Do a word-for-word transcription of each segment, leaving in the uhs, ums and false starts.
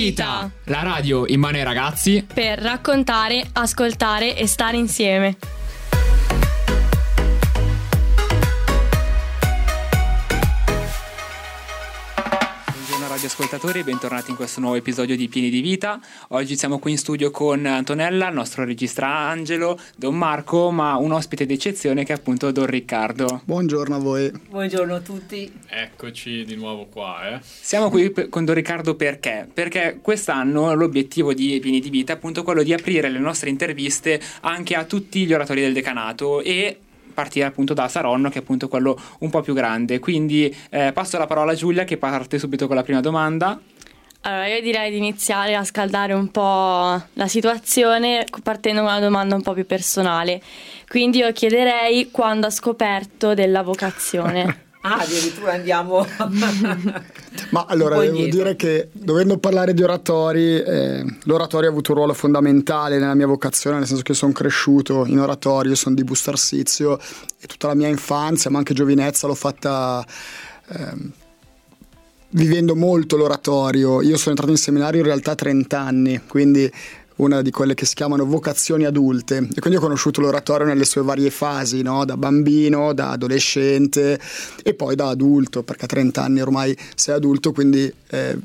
Vita, la radio in mano ai ragazzi per raccontare, ascoltare e stare insieme. Ascoltatori, bentornati in questo nuovo episodio di Pieni di Vita. Oggi siamo qui in studio con Antonella, il nostro regista Angelo, Don Marco, ma un ospite d'eccezione che è appunto Don Riccardo. Buongiorno a voi. Buongiorno a tutti. Eccoci di nuovo qua, eh. Siamo qui per, con Don Riccardo perché? Perché quest'anno l'obiettivo di Pieni di Vita è appunto quello di aprire le nostre interviste anche a tutti gli oratori del decanato e partire appunto da Saronno, che è appunto quello un po' più grande. Quindi eh, passo la parola a Giulia, che parte subito con la prima domanda. Allora, io direi di iniziare a scaldare un po' la situazione partendo con una domanda un po' più personale. Quindi io chiederei quando ha scoperto della vocazione. Ah, addirittura andiamo. Ma allora devo indietro. dire che, dovendo parlare di oratori, eh, l'oratorio ha avuto un ruolo fondamentale nella mia vocazione, nel senso che sono cresciuto in oratorio, sono di Bustarsizio e tutta la mia infanzia, ma anche giovinezza l'ho fatta eh, vivendo molto l'oratorio. Io sono entrato in seminario in realtà a trenta anni, quindi una di quelle che si chiamano vocazioni adulte, e quindi ho conosciuto l'oratorio nelle sue varie fasi, no? Da bambino, da adolescente e poi da adulto, perché a trenta anni ormai sei adulto, quindi eh,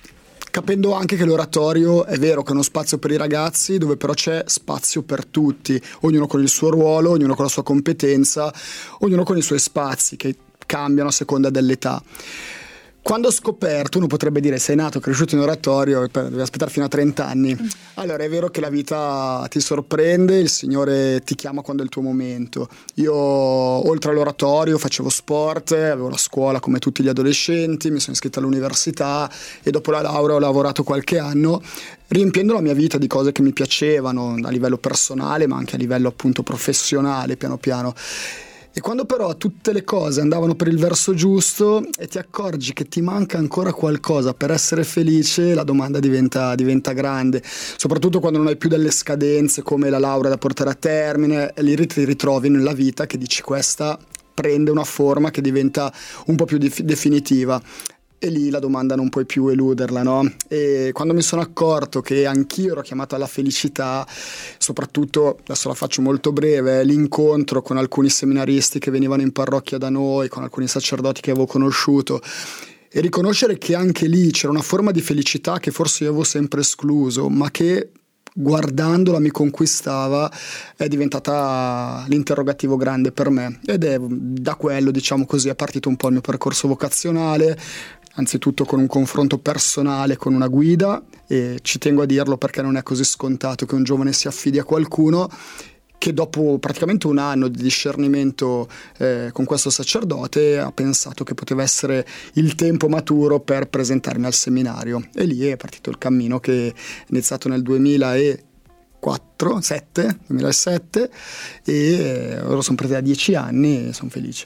capendo anche che l'oratorio è vero che è uno spazio per i ragazzi, dove però c'è spazio per tutti, ognuno con il suo ruolo, ognuno con la sua competenza, ognuno con i suoi spazi che cambiano a seconda dell'età. Quando ho scoperto, uno potrebbe dire sei nato, cresciuto in oratorio e devi aspettare fino a trenta anni. Allora è vero che la vita ti sorprende, il Signore ti chiama quando è il tuo momento. Io oltre all'oratorio facevo sport, avevo la scuola come tutti gli adolescenti, mi sono iscritto all'università e dopo la laurea ho lavorato qualche anno riempiendo la mia vita di cose che mi piacevano a livello personale ma anche a livello appunto professionale piano piano. E quando però tutte le cose andavano per il verso giusto e ti accorgi che ti manca ancora qualcosa per essere felice, la domanda diventa, diventa grande, soprattutto quando non hai più delle scadenze come la laurea da portare a termine, e lì ti ritrovi nella vita che dici questa prende una forma che diventa un po' più def- definitiva. E lì la domanda non puoi più eluderla, no? E quando mi sono accorto che anch'io ero chiamato alla felicità, soprattutto, adesso la faccio molto breve, l'incontro con alcuni seminaristi che venivano in parrocchia da noi, con alcuni sacerdoti che avevo conosciuto, e riconoscere che anche lì c'era una forma di felicità che forse io avevo sempre escluso, ma che guardandola mi conquistava, è diventata l'interrogativo grande per me, ed è da quello, diciamo così, è partito un po' il mio percorso vocazionale, anzitutto con un confronto personale con una guida, e ci tengo a dirlo perché non è così scontato che un giovane si affidi a qualcuno, che dopo praticamente un anno di discernimento eh, con questo sacerdote ha pensato che poteva essere il tempo maturo per presentarmi al seminario, e lì è partito il cammino che è iniziato nel duemilaquattro, sette, duemilasette, e ora sono partiti da dieci anni e sono felice.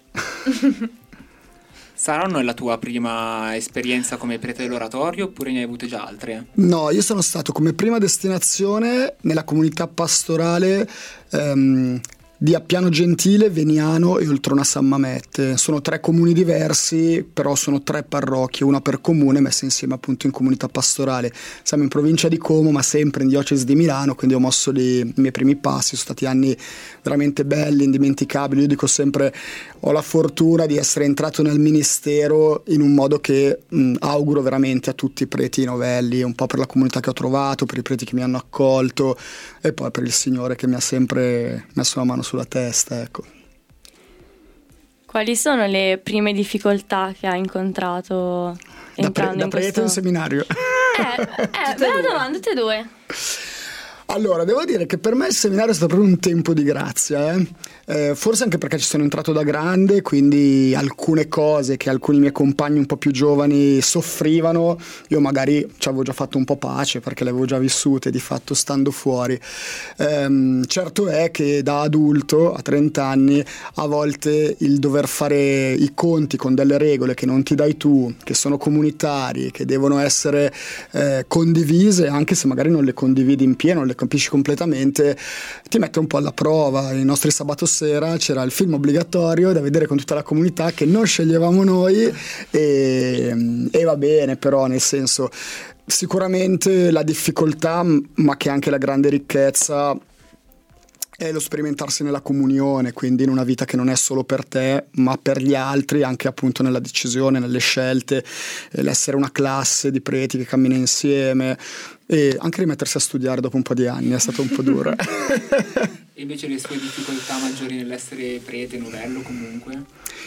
Saronno è la tua prima esperienza come prete dell'oratorio oppure ne hai avute già altre? No, io sono stato come prima destinazione nella comunità pastorale ehm, di Appiano Gentile, Veniano e Oltrona San Mamette. Sono tre comuni diversi, però sono tre parrocchie, una per comune, messe insieme appunto in comunità pastorale. Siamo in provincia di Como, ma sempre in diocesi di Milano, quindi ho mosso lì i miei primi passi. Sono stati anni veramente belli, indimenticabili. Io dico sempre, ho la fortuna di essere entrato nel ministero in un modo che mh, auguro veramente a tutti i preti novelli, un po' per la comunità che ho trovato, per i preti che mi hanno accolto e poi per il Signore che mi ha sempre messo la mano sulla testa, ecco. Quali sono le prime difficoltà che hai incontrato entrando da pre- da in prete questo... in seminario? Eh, eh bella domanda, tutte e due. Allora, devo dire che per me il seminario è stato proprio un tempo di grazia, eh? Eh, forse anche perché ci sono entrato da grande, quindi alcune cose che alcuni miei compagni un po' più giovani soffrivano, io magari ci avevo già fatto un po' pace perché le avevo già vissute di fatto stando fuori. Eh, certo è che da adulto a trenta anni a volte il dover fare i conti con delle regole che non ti dai tu, che sono comunitarie, che devono essere eh, condivise, anche se magari non le condividi in pieno, non le capisci completamente, ti mette un po' alla prova. I nostri sabato sera c'era il film obbligatorio da vedere con tutta la comunità che non sceglievamo noi e, e va bene, però nel senso sicuramente la difficoltà, ma che anche la grande ricchezza, è lo sperimentarsi nella comunione, quindi in una vita che non è solo per te ma per gli altri, anche appunto nella decisione, nelle scelte, l'essere una classe di preti che cammina insieme, e anche rimettersi a studiare dopo un po' di anni è stato un po' duro. E invece le sue difficoltà maggiori nell'essere prete, novello comunque?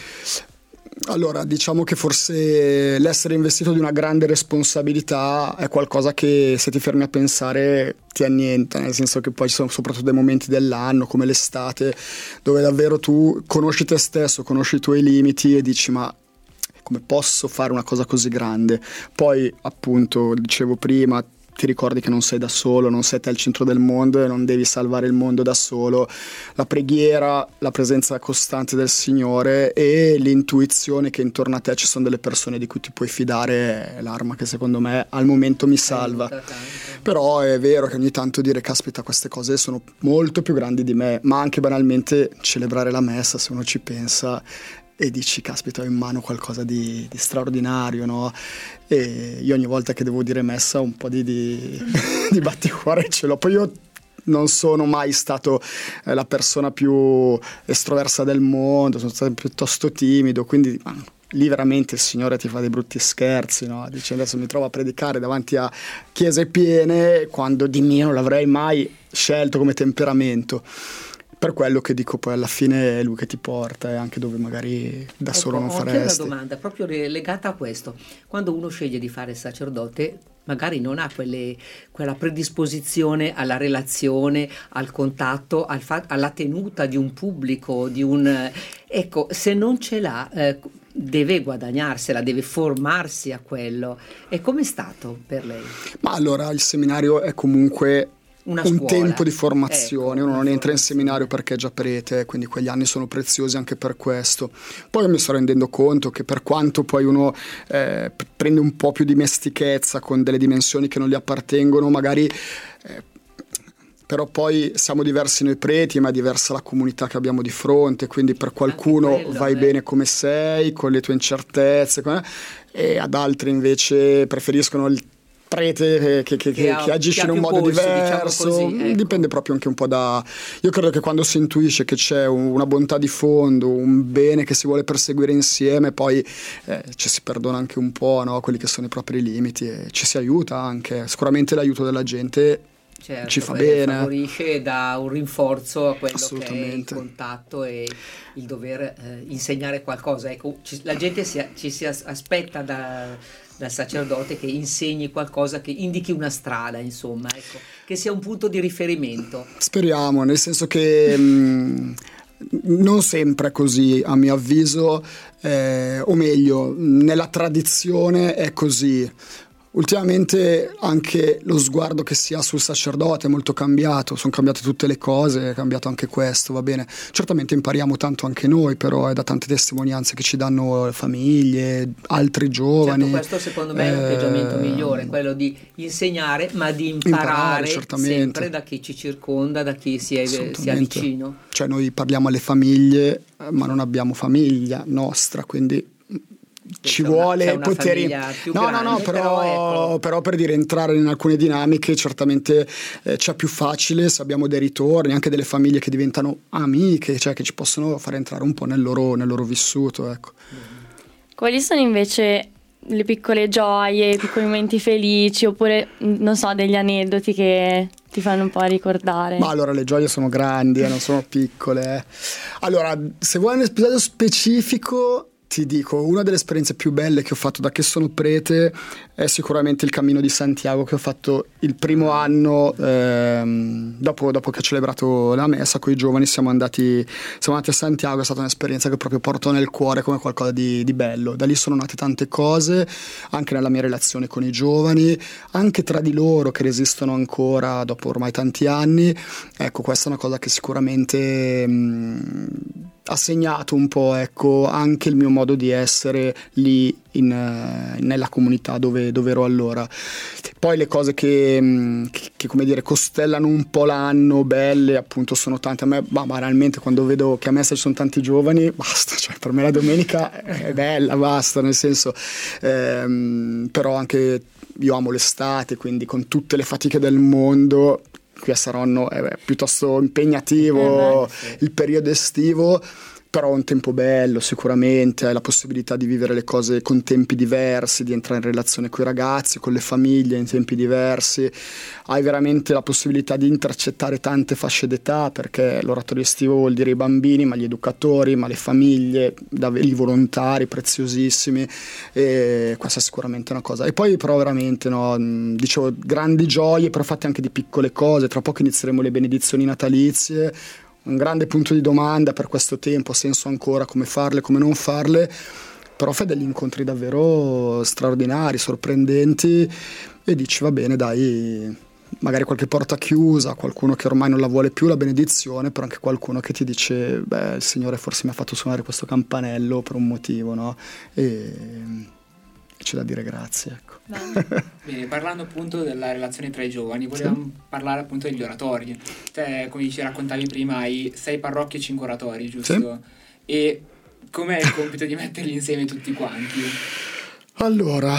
Allora, diciamo che forse l'essere investito di una grande responsabilità è qualcosa che, se ti fermi a pensare, ti annienta, nel senso che poi ci sono soprattutto dei momenti dell'anno come l'estate dove davvero tu conosci te stesso, conosci i tuoi limiti e dici: ma come posso fare una cosa così grande? Poi appunto, dicevo prima, ti ricordi che non sei da solo, non sei te al centro del mondo e non devi salvare il mondo da solo. La preghiera, la presenza costante del Signore e l'intuizione che intorno a te ci sono delle persone di cui ti puoi fidare è l'arma che secondo me al momento mi salva. Però è vero che ogni tanto dire caspita, queste cose sono molto più grandi di me, ma anche banalmente celebrare la messa, se uno ci pensa e dici caspita, ho in mano qualcosa di, di straordinario, no? E io ogni volta che devo dire messa un po' di, di, di batticuore ce l'ho. Poi io non sono mai stato eh, la persona più estroversa del mondo, sono stato piuttosto timido, quindi ah, lì veramente il Signore ti fa dei brutti scherzi, no? Dice: adesso mi trovo a predicare davanti a chiese piene quando di mio non l'avrei mai scelto come temperamento. Per quello che dico, poi alla fine è lui che ti porta, e anche dove magari da ecco, solo non ho faresti. Ho anche una domanda proprio legata a questo. Quando uno sceglie di fare il sacerdote, magari non ha quelle, quella predisposizione alla relazione, al contatto, al fa- alla tenuta di un pubblico, di un ecco, se non ce l'ha, eh, deve guadagnarsela, deve formarsi a quello. E com'è stato per lei? Ma allora, il seminario è comunque Una un scuola. tempo di formazione, Ecco, uno non entra in formazione. seminario perché è già prete, quindi quegli anni sono preziosi anche per questo. Poi mi sto rendendo conto che per quanto poi uno eh, prende un po' più dimestichezza con delle dimensioni che non gli appartengono, magari eh, però poi siamo diversi noi preti, ma è diversa la comunità che abbiamo di fronte, quindi per qualcuno quello, vai eh. bene come sei, con le tue incertezze, con- e ad altri invece preferiscono il prete che, che, che, ha- che agisce che ha in un più modo polso, diverso, diciamo così, ecco. Dipende proprio anche un po' da... Io credo che quando si intuisce che c'è una bontà di fondo, un bene che si vuole perseguire insieme, poi eh, ci si perdona anche un po', no? Quelli che sono i propri limiti, e ci si aiuta anche. Sicuramente l'aiuto della gente Certo, ci fa quello bene. favorisce e dà un rinforzo a quello che è il Assolutamente. contatto e il dover eh, insegnare qualcosa. Ecco, ci- la gente si, ci si as- aspetta da, dal sacerdote che insegni qualcosa, che indichi una strada, insomma, ecco, che sia un punto di riferimento. Speriamo, nel senso che mh, non sempre è così, a mio avviso, eh, o meglio, nella tradizione è così. Ultimamente anche lo sguardo che si ha sul sacerdote è molto cambiato, sono cambiate tutte le cose, è cambiato anche questo, va bene. Certamente impariamo tanto anche noi, però è da tante testimonianze che ci danno le famiglie, altri giovani. Certo, questo secondo me è un atteggiamento Eh, migliore, quello di insegnare, ma di Imparare, imparare, certamente. sempre da chi ci circonda, da chi si è, si è Assolutamente. vicino. Cioè noi parliamo alle famiglie, eh, ma non abbiamo famiglia nostra, quindi ci C'è una- vuole c'è una poter... famiglia più no, grande, no, no, però, però, ecco. però per dire entrare in alcune dinamiche certamente eh, c'è più facile se abbiamo dei ritorni, anche delle famiglie che diventano amiche, cioè che ci possono fare entrare un po' nel loro, nel loro vissuto, ecco. Quali sono invece le piccole gioie, i piccoli momenti felici, oppure, non so, degli aneddoti che ti fanno un po' ricordare? Ma allora le gioie sono grandi, eh, non sono piccole. eh. Allora, se vuoi un episodio specifico, ti dico, una delle esperienze più belle che ho fatto da che sono prete è sicuramente il Cammino di Santiago, che ho fatto il primo anno ehm, dopo, dopo che ho celebrato la messa con i giovani. Siamo andati, siamo andati a Santiago, è stata un'esperienza che proprio porto nel cuore come qualcosa di, di bello. Da lì sono nate tante cose, anche nella mia relazione con i giovani, anche tra di loro che resistono ancora dopo ormai tanti anni. Ecco, questa è una cosa che sicuramente mh, ha segnato un po', ecco, anche il mio modo di essere lì in, uh, nella comunità dove, dove ero allora. Poi le cose che, mh, che, che come dire costellano un po' l'anno, belle, appunto, sono tante. A me, ma banalmente, quando vedo che a messa ci sono tanti giovani, basta, cioè per me la domenica è bella, basta, nel senso, ehm, però anche io amo l'estate, quindi con tutte le fatiche del mondo qui a Saronno è piuttosto impegnativo eh il periodo estivo, però è un tempo bello sicuramente, hai la possibilità di vivere le cose con tempi diversi, di entrare in relazione con i ragazzi, con le famiglie in tempi diversi, hai veramente la possibilità di intercettare tante fasce d'età, perché l'oratorio estivo vuol dire i bambini, ma gli educatori, ma le famiglie, i volontari preziosissimi, e questa è sicuramente una cosa. E poi però veramente, no, dicevo, grandi gioie, però fatte anche di piccole cose. Tra poco inizieremo le benedizioni natalizie, un grande punto di domanda per questo tempo, ha senso ancora come farle, come non farle, però fai degli incontri davvero straordinari, sorprendenti, e dici va bene dai, magari qualche porta chiusa, qualcuno che ormai non la vuole più la benedizione, però anche qualcuno che ti dice beh, il Signore forse mi ha fatto suonare questo campanello per un motivo, no? E c'è da dire grazie, ecco. Bene, parlando appunto della relazione tra i giovani, volevamo sì. parlare appunto degli oratori. Te, come ci raccontavi prima, hai sei parrocchie e cinque oratori, giusto? Sì. E com'è il compito di metterli insieme tutti quanti? Allora,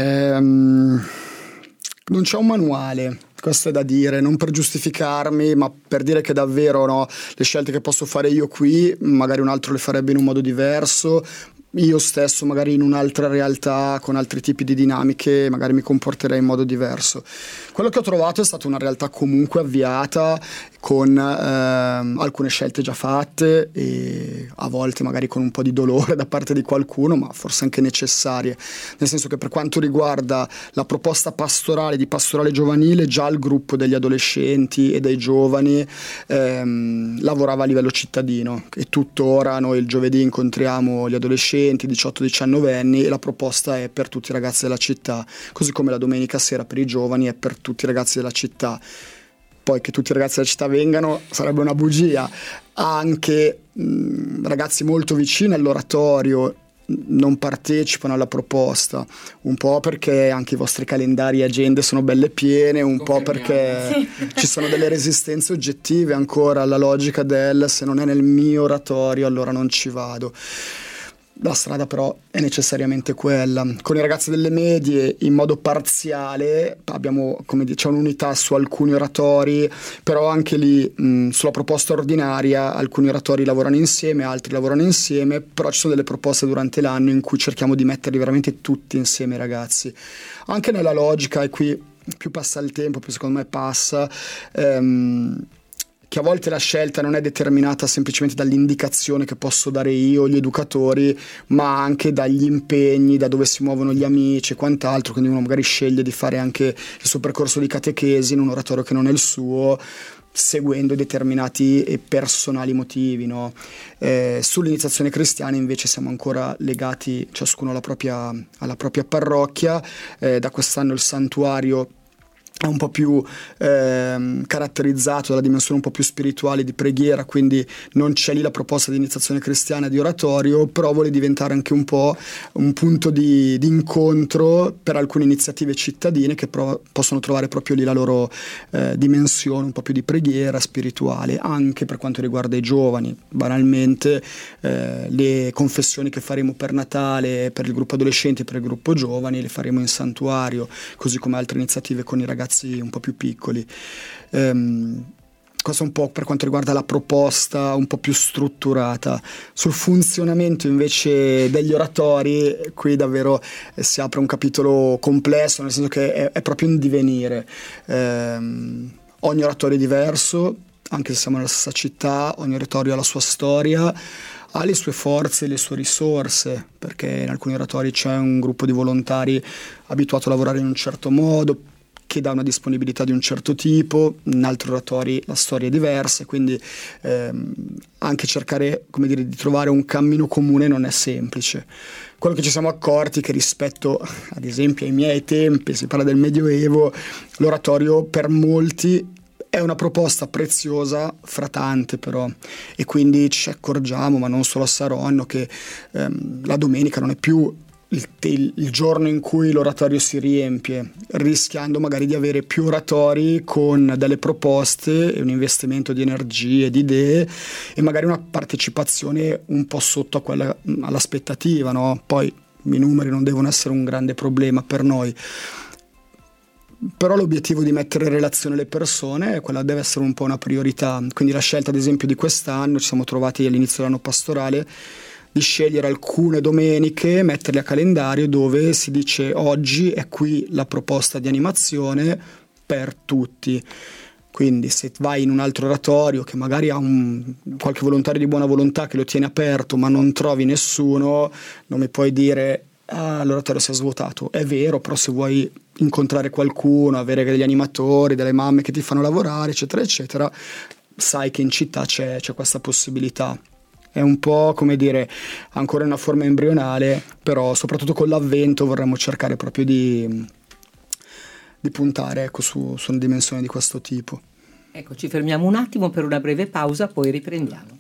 ehm, non c'è un manuale, questo è da dire, non per giustificarmi, ma per dire che davvero, no, le scelte che posso fare io qui, magari un altro le farebbe in un modo diverso. Io stesso magari in un'altra realtà con altri tipi di dinamiche magari mi comporterei in modo diverso. Quello che ho trovato è stata una realtà comunque avviata, con ehm, alcune scelte già fatte e a volte magari con un po' di dolore da parte di qualcuno, ma forse anche necessarie, nel senso che per quanto riguarda la proposta pastorale di pastorale giovanile, già il gruppo degli adolescenti e dei giovani ehm, lavorava a livello cittadino, e tuttora noi il giovedì incontriamo gli adolescenti diciotto diciannove anni e la proposta è per tutti i ragazzi della città, così come la domenica sera per i giovani è per tutti i ragazzi della città. Poi che tutti i ragazzi della città vengano sarebbe una bugia. Anche mh, ragazzi molto vicini all'oratorio non partecipano alla proposta, un po' perché anche i vostri calendari e agende sono belle piene, un po' perché sì. ci sono delle resistenze oggettive ancora alla logica del se non è nel mio oratorio allora non ci vado. La strada però è necessariamente quella. Con i ragazzi delle medie in modo parziale abbiamo, come dice, un'unità su alcuni oratori, però anche lì mh, sulla proposta ordinaria alcuni oratori lavorano insieme, altri lavorano insieme, però ci sono delle proposte durante l'anno in cui cerchiamo di metterli veramente tutti insieme, ragazzi. Anche nella logica, e qui più passa il tempo, più secondo me passa, ehm, che a volte la scelta non è determinata semplicemente dall'indicazione che posso dare io, gli educatori, ma anche dagli impegni, da dove si muovono gli amici e quant'altro, quindi uno magari sceglie di fare anche il suo percorso di catechesi in un oratorio che non è il suo, seguendo determinati e personali motivi, no? Eh, sull'iniziazione cristiana invece siamo ancora legati ciascuno alla propria, alla propria parrocchia. Eh, da quest'anno il santuario è un po' più eh, caratterizzato dalla dimensione un po' più spirituale di preghiera, quindi non c'è lì la proposta di iniziazione cristiana di oratorio, però vuole diventare anche un po' un punto di, di incontro per alcune iniziative cittadine che pro- possono trovare proprio lì la loro eh, dimensione un po' più di preghiera spirituale, anche per quanto riguarda i giovani. Banalmente eh, le confessioni che faremo per Natale per il gruppo adolescenti e per il gruppo giovani le faremo in santuario, così come altre iniziative con i ragazzi un po' più piccoli. Um, questo un po' per quanto riguarda la proposta un po' più strutturata. Sul funzionamento invece degli oratori, qui davvero eh, si apre un capitolo complesso, nel senso che è, è proprio un divenire. Um, ogni oratorio è diverso, anche se siamo nella stessa città, ogni oratorio ha la sua storia, ha le sue forze e le sue risorse, perché in alcuni oratori c'è un gruppo di volontari abituato a lavorare in un certo modo, che dà una disponibilità di un certo tipo, in altri oratori la storia è diversa, quindi ehm, anche cercare, come dire, di trovare un cammino comune non è semplice. Quello che ci siamo accorti è che rispetto ad esempio ai miei tempi, si parla del Medioevo, l'oratorio per molti è una proposta preziosa fra tante, però, e quindi ci accorgiamo, ma non solo a Saronno, che ehm, la domenica non è più Il, il, il giorno in cui l'oratorio si riempie, rischiando magari di avere più oratori con delle proposte e un investimento di energie, di idee e magari una partecipazione un po' sotto a quella, all'aspettativa, no? Poi i numeri non devono essere un grande problema per noi, però l'obiettivo di mettere in relazione le persone, quella deve essere un po' una priorità. Quindi la scelta ad esempio di quest'anno, ci siamo trovati all'inizio dell'anno pastorale, di scegliere alcune domeniche, metterle a calendario dove si dice oggi è qui la proposta di animazione per tutti. Quindi se vai in un altro oratorio che magari ha un, qualche volontario di buona volontà che lo tiene aperto ma non trovi nessuno, non mi puoi dire ah, l'oratorio si è svuotato. È vero, però se vuoi incontrare qualcuno, avere degli animatori, delle mamme che ti fanno lavorare, eccetera, eccetera, sai che in città c'è, c'è questa possibilità. È un po', come dire, ancora in una forma embrionale, però soprattutto con l'avvento vorremmo cercare proprio di, di puntare, ecco, su, su una dimensione di questo tipo. Ecco, ci fermiamo un attimo per una breve pausa, poi riprendiamo.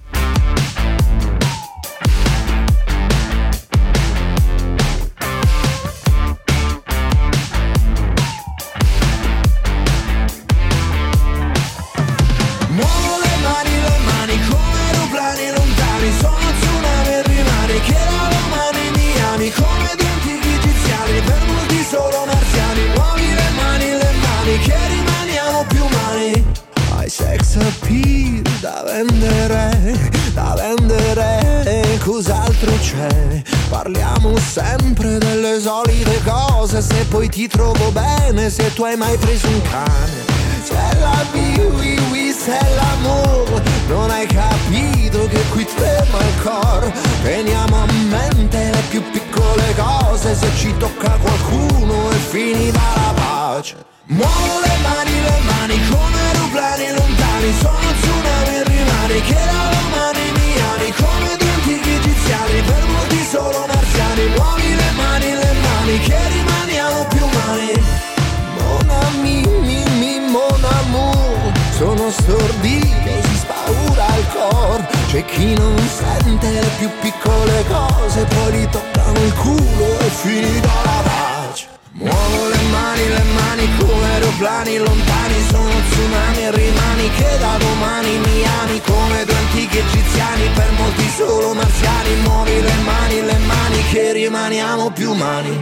Sex appeal da vendere, da vendere, cos'altro c'è? Parliamo sempre delle solite cose, se poi ti trovo bene, se tu hai mai preso un cane. Se la oui, oui, se l'amore, non hai capito che qui trema il cor. Teniamo a mente le più piccole cose, se ci tocca qualcuno è finita la pace. Muovo le mani, le mani come aeroplani lontani, sono tsunami rimani che da domani miani, come due antichi egiziani, per molti solo marziani. Muovi le mani, le mani che rimaniamo più umani. Mon ami, mi, mi, mon amour, sono stordito, si spaura il cor. C'è chi non sente le più piccole cose, poi gli toccano il culo e finita la pace. Muovo le mani, le mani come aeroplani lontani, sono tsunami e rimani che da domani mi ami, come due antichi egiziani, per molti solo marziani. Muovi le mani, le mani che rimaniamo più umani.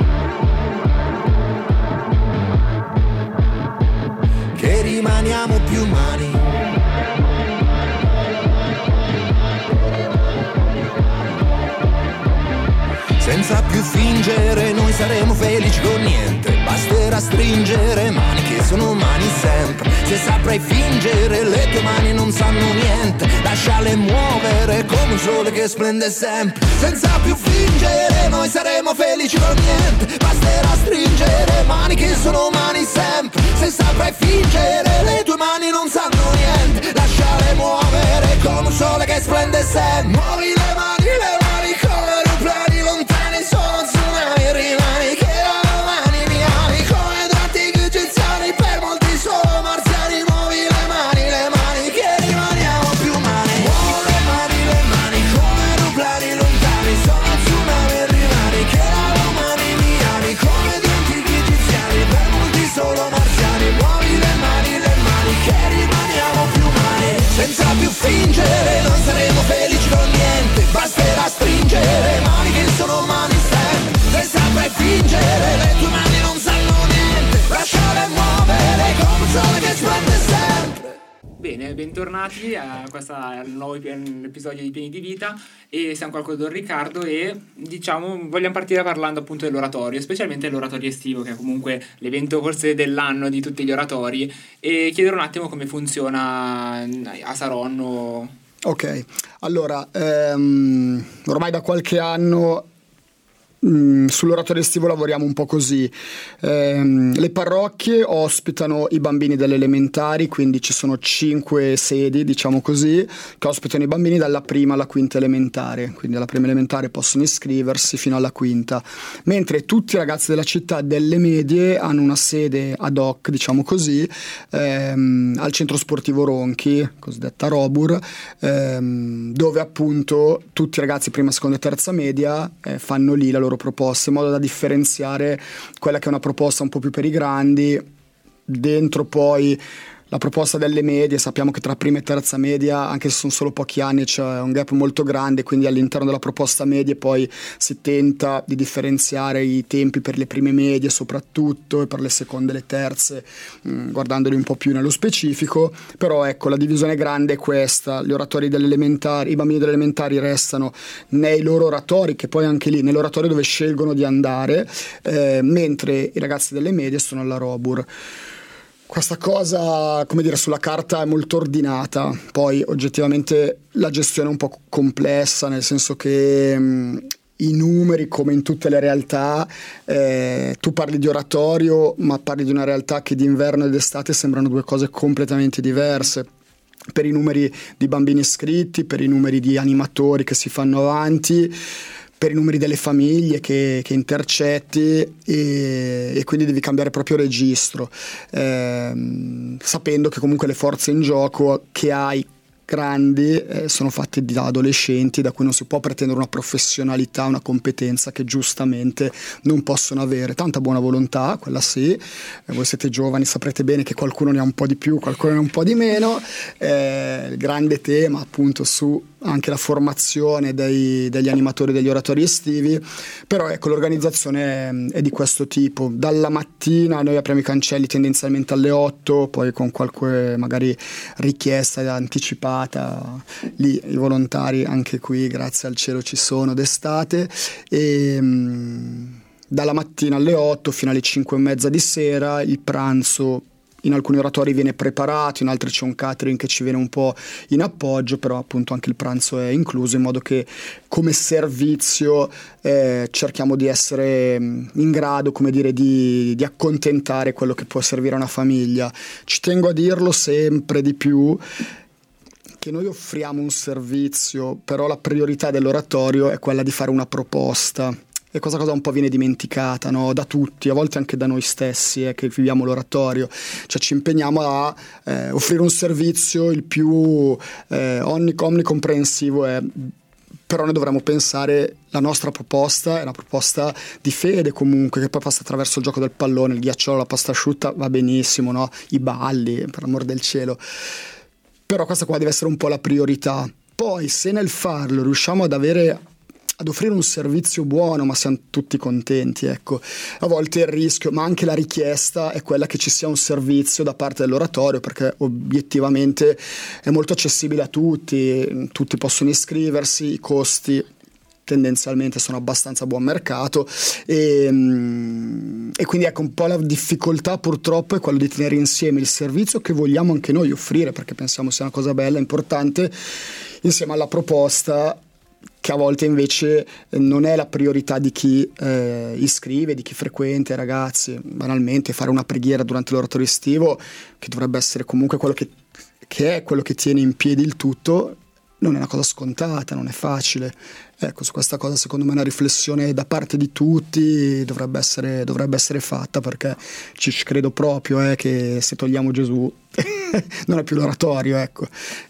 Che rimaniamo più umani. Senza più fingere noi saremo felici con niente, basterà stringere mani che sono mani sempre. Se saprai fingere le tue mani non sanno niente, lasciale muovere come un sole che splende sempre. Senza più fingere noi saremo felici con niente, basterà stringere mani che sono mani sempre. Se saprai fingere le tue mani non sanno niente, lasciale muovere come un sole che splende sempre. Muovi le mani, le mani come aeroplani lontani, sono tsunami rimani che da domani mi ami, come due antichi egiziani, per molti solo marziani. Muovi le mani, le mani che rimaniamo più umani. Muovo le mani, le mani come aeroplani lontani, sono tsunami rimani che da domani mi ami, come due antichi egiziani, per molti solo marziani. Muovi le mani, le mani che rimaniamo più umani. Senza più fingere noi saremo felici con niente, basterà stringere mani che sono mani sempre. Se saprai fingere le tue mani non sanno niente, lasciare muovere come un sole che splende sempre. Bene, bentornati a questo nuovo episodio di Pieni di Vita, e siamo qua con Don Riccardo e diciamo vogliamo partire parlando appunto dell'oratorio, specialmente l'oratorio estivo, che è comunque l'evento forse dell'anno di tutti gli oratori, e chiedere un attimo come funziona a Saronno. Ok, allora ehm, ormai da qualche anno mh, sull'oratorio estivo lavoriamo un po' così. Ehm, le parrocchie ospitano i bambini delle elementari, quindi ci sono cinque sedi, diciamo così, che ospitano i bambini dalla prima alla quinta elementare, quindi alla prima elementare possono iscriversi fino alla quinta, mentre tutti i ragazzi della città delle medie hanno una sede ad hoc, diciamo così, ehm, al centro sportivo Ronchi, cosiddetta Robur, ehm, dove appunto tutti i ragazzi prima, seconda e terza media eh, fanno lì la loro proposte, in modo da differenziare quella che è una proposta un po' più per i grandi. Dentro poi la proposta delle medie, sappiamo che tra prima e terza media, anche se sono solo pochi anni, c'è un gap molto grande, quindi all'interno della proposta medie poi si tenta di differenziare i tempi per le prime medie soprattutto, e per le seconde e le terze, mh, guardandoli un po' più nello specifico. Però ecco, la divisione grande è questa: gli oratori delle elementari, i bambini delle elementari restano nei loro oratori, che poi anche lì nell'oratorio dove scelgono di andare, eh, mentre i ragazzi delle medie sono alla Robur. Questa cosa, come dire, sulla carta è molto ordinata, poi oggettivamente la gestione è un po' complessa, nel senso che mh, i numeri, come in tutte le realtà, eh, tu parli di oratorio, ma parli di una realtà che d'inverno ed estate sembrano due cose completamente diverse. Per i numeri di bambini iscritti, per i numeri di animatori che si fanno avanti, per i numeri delle famiglie che, che intercetti, e, e quindi devi cambiare proprio registro, eh, sapendo che comunque le forze in gioco che hai grandi eh, sono fatte da adolescenti, da cui non si può pretendere una professionalità, una competenza che giustamente non possono avere. Tanta buona volontà, quella sì, eh, voi siete giovani, saprete bene che qualcuno ne ha un po' di più, qualcuno ne ha un po' di meno, eh, il grande tema appunto su anche la formazione dei, degli animatori degli oratori estivi. Però ecco, l'organizzazione è, è di questo tipo: dalla mattina noi apriamo i cancelli tendenzialmente alle otto, poi con qualche magari richiesta anticipata, lì i volontari anche qui grazie al cielo ci sono d'estate, e mh, dalla mattina alle otto fino alle cinque e mezza di sera. Il pranzo in alcuni oratori viene preparato, in altri c'è un catering che ci viene un po' in appoggio, però appunto anche il pranzo è incluso, in modo che come servizio eh, cerchiamo di essere in grado, come dire, di, di accontentare quello che può servire a una famiglia. Ci tengo a dirlo sempre di più, che noi offriamo un servizio, però la priorità dell'oratorio è quella di fare una proposta. E questa cosa un po' viene dimenticata, no? Da tutti, a volte anche da noi stessi, eh, che viviamo l'oratorio. Cioè ci impegniamo a eh, offrire un servizio il più eh, omnicomprensivo, eh, però noi dovremmo pensare, la nostra proposta è una proposta di fede comunque, che poi passa attraverso il gioco del pallone, il ghiacciolo, la pasta asciutta, va benissimo, no? I balli, per l'amor del cielo. Però questa qua deve essere un po' la priorità. Poi se nel farlo riusciamo ad avere ad offrire un servizio buono, ma siamo tutti contenti, ecco. A volte il rischio, ma anche la richiesta, è quella che ci sia un servizio da parte dell'oratorio, perché obiettivamente è molto accessibile a tutti, tutti possono iscriversi, i costi tendenzialmente sono abbastanza a buon mercato, e, e quindi ecco, un po' la difficoltà purtroppo è quello di tenere insieme il servizio che vogliamo anche noi offrire, perché pensiamo sia una cosa bella, importante, insieme alla proposta che a volte invece non è la priorità di chi eh, iscrive, di chi frequenta i ragazzi. Banalmente fare una preghiera durante l'oratorio estivo, che dovrebbe essere comunque quello che, che è quello che tiene in piedi il tutto, non è una cosa scontata, non è facile. Ecco, su questa cosa secondo me una riflessione da parte di tutti dovrebbe essere, dovrebbe essere fatta, perché ci credo proprio eh, che se togliamo Gesù non è più l'oratorio, ecco.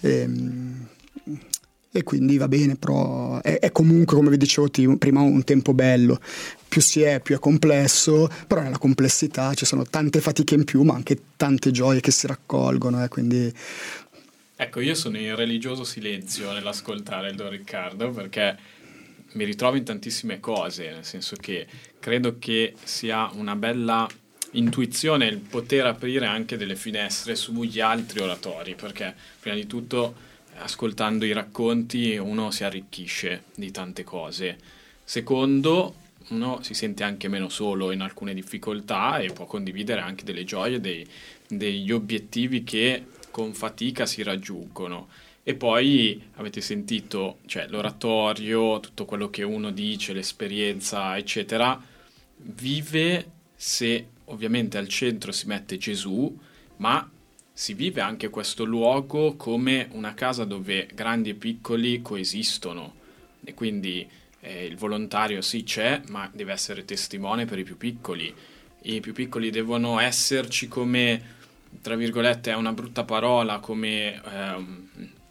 E, e quindi va bene, però è, è comunque, come vi dicevo prima, un tempo bello. Più si è, più è complesso, però nella complessità ci sono tante fatiche in più, ma anche tante gioie che si raccolgono, eh, quindi... Ecco, io sono in religioso silenzio nell'ascoltare il Don Riccardo, perché mi ritrovo in tantissime cose, nel senso che credo che sia una bella intuizione il poter aprire anche delle finestre sugli altri oratori, perché prima di tutto, ascoltando i racconti, uno si arricchisce di tante cose. Secondo, uno si sente anche meno solo in alcune difficoltà e può condividere anche delle gioie, dei, degli obiettivi che con fatica si raggiungono. E poi avete sentito, cioè l'oratorio, tutto quello che uno dice, l'esperienza, eccetera, vive se ovviamente al centro si mette Gesù, ma si vive anche questo luogo come una casa dove grandi e piccoli coesistono, e quindi eh, il volontario sì c'è, ma deve essere testimone per i più piccoli, e i più piccoli devono esserci come, tra virgolette, è una brutta parola, come ehm,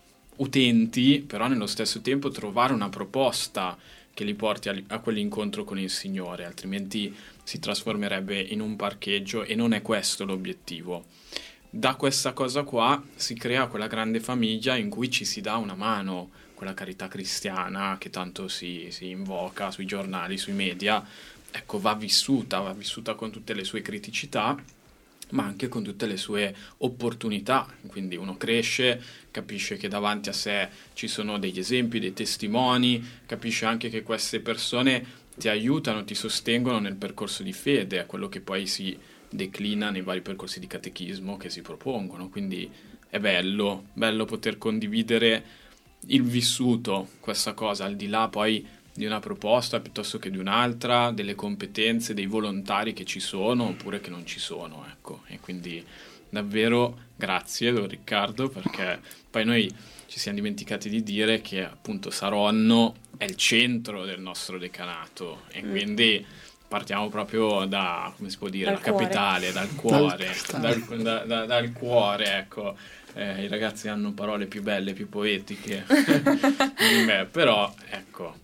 utenti, però nello stesso tempo trovare una proposta che li porti a, a quell'incontro con il Signore, altrimenti si trasformerebbe in un parcheggio, e non è questo l'obiettivo. da questa cosa qua si crea quella grande famiglia in cui ci si dà una mano, quella carità cristiana che tanto si, si invoca sui giornali, sui media. Ecco, va vissuta, va vissuta con tutte le sue criticità, ma anche con tutte le sue opportunità. Quindi uno cresce, capisce che davanti a sé ci sono degli esempi, dei testimoni, capisce anche che queste persone ti aiutano, ti sostengono nel percorso di fede, a quello che poi si declina nei vari percorsi di catechismo che si propongono. Quindi è bello, bello poter condividere il vissuto, questa cosa, al di là poi di una proposta piuttosto che di un'altra, delle competenze, dei volontari che ci sono oppure che non ci sono, ecco. E quindi davvero grazie Don Riccardo, perché poi noi ci siamo dimenticati di dire che appunto Saronno è il centro del nostro decanato e mm. quindi partiamo proprio da, come si può dire, dal la cuore. capitale, dal cuore, dal, da, da, dal cuore, ecco. Eh, i ragazzi hanno parole più belle, più poetiche di me, però ecco.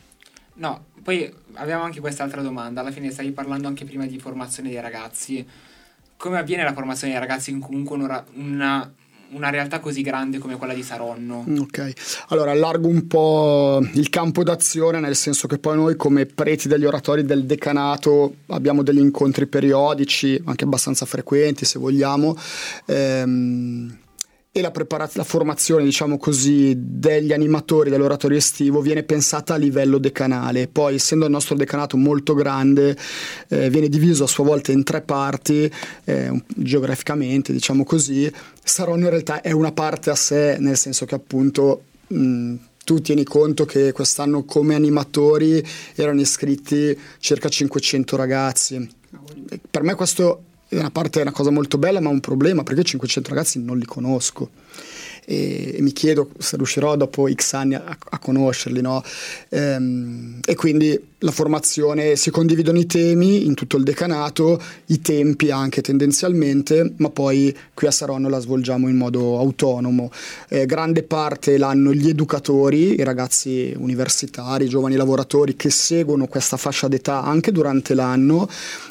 No, poi abbiamo anche quest'altra domanda. Alla fine stavi parlando anche prima di formazione dei ragazzi. Come avviene la formazione dei ragazzi in comunque una, una, una realtà così grande come quella di Saronno? Ok, allora allargo un po' il campo d'azione, nel senso che poi noi come preti degli oratori del decanato abbiamo degli incontri periodici, anche abbastanza frequenti se vogliamo, ehm, e la, preparaz- la formazione, diciamo così, degli animatori dell'oratorio estivo viene pensata a livello decanale. Poi, essendo il nostro decanato molto grande, eh, viene diviso a sua volta in tre parti, eh, geograficamente, diciamo così. Saronno in realtà è una parte a sé, nel senso che appunto mh, tu tieni conto che quest'anno come animatori erano iscritti circa cinquecento ragazzi. Per me questo da una parte è una cosa molto bella, ma un problema, perché cinquecento ragazzi non li conosco e, e mi chiedo se riuscirò dopo X anni a, a conoscerli, no? Ehm, e quindi la formazione, si condividono i temi in tutto il decanato, i tempi anche tendenzialmente, ma poi qui a Saronno la svolgiamo in modo autonomo. Eh, grande parte l'hanno gli educatori, i ragazzi universitari, i giovani lavoratori che seguono questa fascia d'età anche durante l'anno,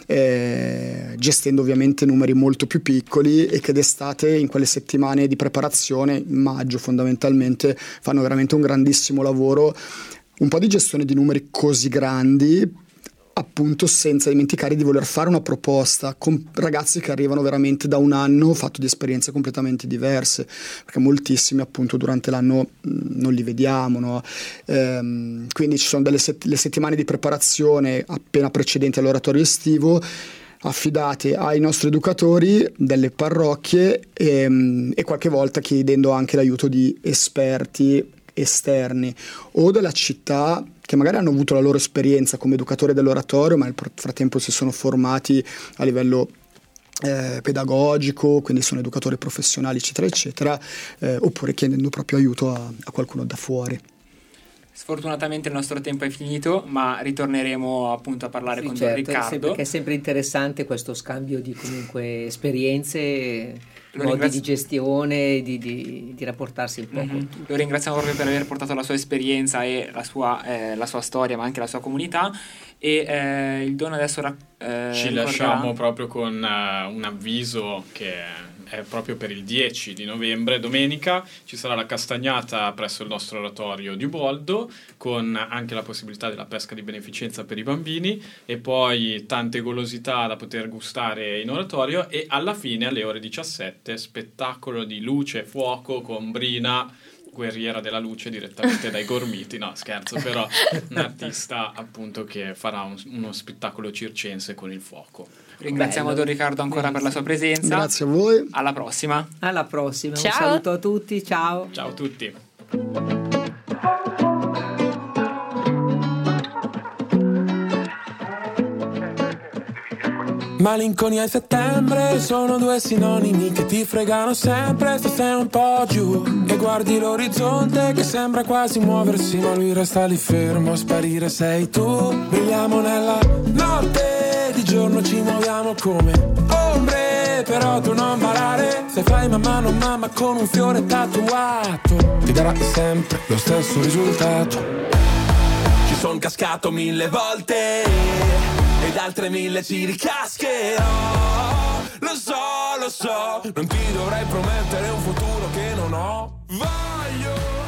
eh, gestendo ovviamente numeri molto più piccoli, e che d'estate in quelle settimane di preparazione, in maggio fondamentalmente, fanno veramente un grandissimo lavoro, un po' di gestione di numeri così grandi, appunto senza dimenticare di voler fare una proposta con ragazzi che arrivano veramente da un anno fatto di esperienze completamente diverse, perché moltissimi appunto durante l'anno mh, non li vediamo, no? Ehm, quindi ci sono delle set- le settimane di preparazione appena precedenti all'oratorio estivo, affidate ai nostri educatori delle parrocchie e, e qualche volta chiedendo anche l'aiuto di esperti esterni o della città che magari hanno avuto la loro esperienza come educatori dell'oratorio, ma nel frattempo si sono formati a livello eh, pedagogico, quindi sono educatori professionali eccetera eccetera, eh, oppure chiedendo proprio aiuto a, a qualcuno da fuori. Sfortunatamente il nostro tempo è finito, ma ritorneremo appunto a parlare sì, con certo, Don Riccardo. Perché è sempre interessante questo scambio di comunque esperienze, Lo modi ringrazio... di gestione, di, di, di rapportarsi un po'. Mm-hmm. Lo ringraziamo proprio per aver portato la sua esperienza e la sua, eh, la sua storia, ma anche la sua comunità. E eh, il Don adesso ra- eh, ci ricorderà... lasciamo proprio con uh, un avviso che è proprio per il dieci di novembre, domenica, ci sarà la castagnata presso il nostro oratorio di Uboldo, con anche la possibilità della pesca di beneficenza per i bambini e poi tante golosità da poter gustare in oratorio, e alla fine alle ore diciassette spettacolo di luce e fuoco con Brina, guerriera della luce direttamente dai Gormiti, no scherzo, però un artista appunto che farà un, uno spettacolo circense con il fuoco. Ringraziamo Bello. Don Riccardo ancora Benissimo. per la sua presenza. Grazie a voi. Alla prossima. Alla prossima. Ciao. Un saluto a tutti. Ciao. Ciao a tutti. Malinconia e settembre sono due sinonimi che ti fregano sempre se sei un po' giù e guardi l'orizzonte che sembra quasi muoversi, ma lui resta lì fermo, a sparire sei tu. Brilliamo nella notte, di giorno ci muoviamo come ombre, però tu non barare, se fai mamma non mamma con un fiore tatuato, ti darà sempre lo stesso risultato. Ci son cascato mille volte ed altre mille ci ricascherò. lo so, lo so, non ti dovrei promettere un futuro che non ho. Voglio